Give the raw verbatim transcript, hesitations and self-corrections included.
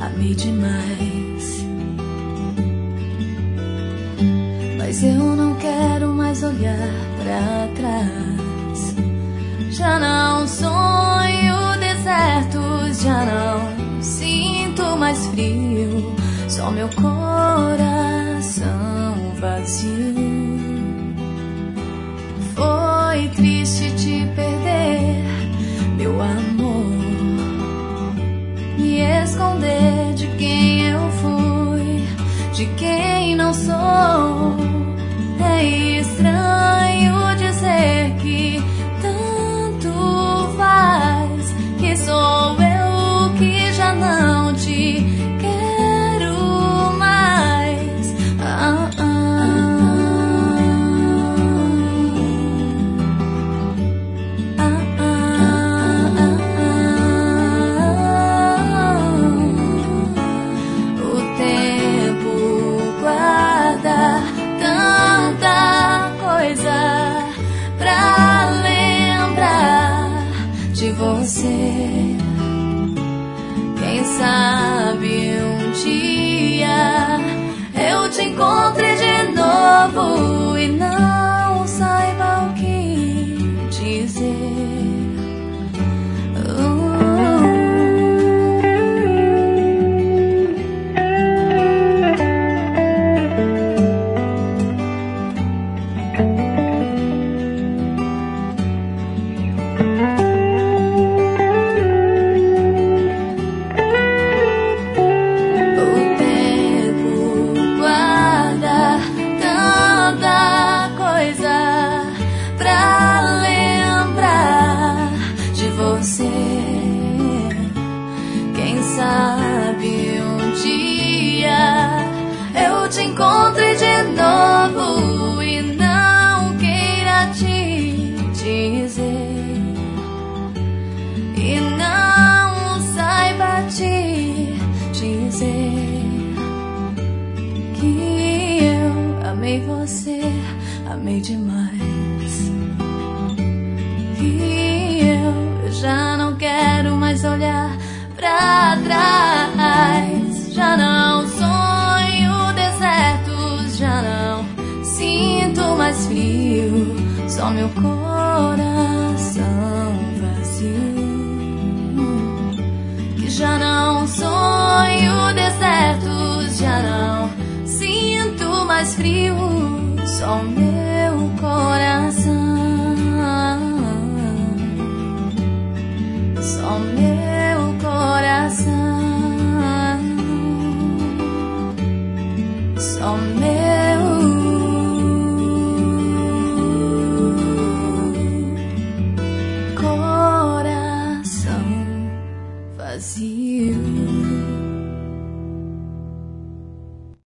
amei demais. Mas eu não quero mais olhar pra trás. Já não sonho desertos, já não sinto mais frio, só meu coração vazio. Foi triste te perder, meu amor, me esconder de quem eu fui, de quem não sou. É estranho dizer que tanto faz, que sou eu que já não te quero mais. Ah, ah. Você, quem sabe um dia eu te encontre de novo e não saiba o que dizer. Quem sabe um dia eu te encontre de novo e não queira te dizer, e não saiba te dizer que eu amei você, amei demais, que eu já não quero mais olhar pra trás. Já não sonho desertos, já não sinto mais frio, só meu coração vazio. Que já não sonho desertos, já não sinto mais frio, só meu coração. Só meu coração, só meu coração vazio.